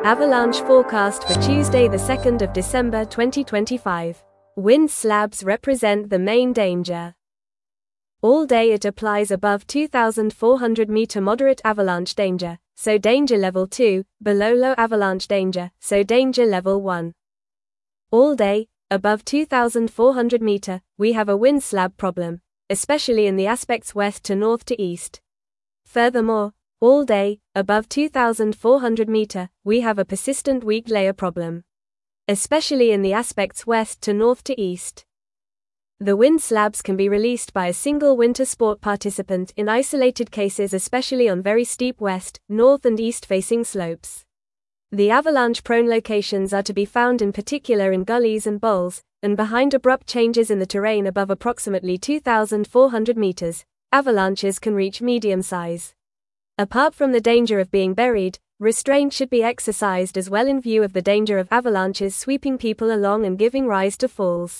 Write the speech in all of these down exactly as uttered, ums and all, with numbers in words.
Avalanche forecast for Tuesday the second of December twenty twenty-five. Wind slabs represent the main danger. All day it applies above two thousand four hundred meter moderate avalanche danger, so danger level two, below low avalanche danger, so danger level one. All day, above two thousand four hundred meter, we have a wind slab problem, especially in the aspects west to north to east. Furthermore, all day, above two thousand four hundred meter, we have a persistent weak layer problem, especially in the aspects west to north to east. The wind slabs can be released by a single winter sport participant in isolated cases, especially on very steep west, north and east-facing slopes. The avalanche-prone locations are to be found in particular in gullies and bowls, and behind abrupt changes in the terrain above approximately two thousand four hundred meters, avalanches can reach medium size. Apart from the danger of being buried, restraint should be exercised as well in view of the danger of avalanches sweeping people along and giving rise to falls.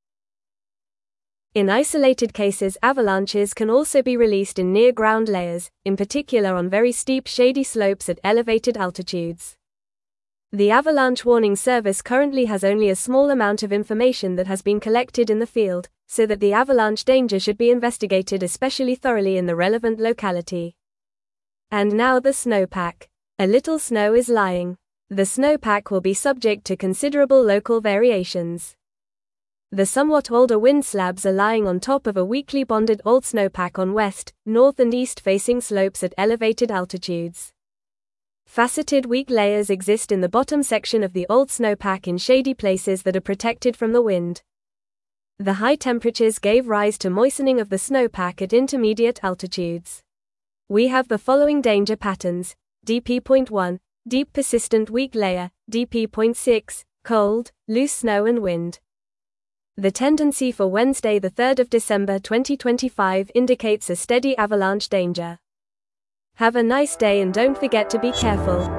In isolated cases, avalanches can also be released in near-ground layers, in particular on very steep shady slopes at elevated altitudes. The Avalanche Warning Service currently has only a small amount of information that has been collected in the field, so that the avalanche danger should be investigated especially thoroughly in the relevant locality. And now the snowpack. A little snow is lying. The snowpack will be subject to considerable local variations. The somewhat older wind slabs are lying on top of a weakly bonded old snowpack on west, north and east-facing slopes at elevated altitudes. Faceted weak layers exist in the bottom section of the old snowpack in shady places that are protected from the wind. The high temperatures gave rise to moistening of the snowpack at intermediate altitudes. We have the following danger patterns: D P zero point one, deep persistent weak layer, D P zero point six, cold, loose snow and wind. The tendency for Wednesday the third of December twenty twenty-five indicates a steady avalanche danger. Have a nice day and don't forget to be careful.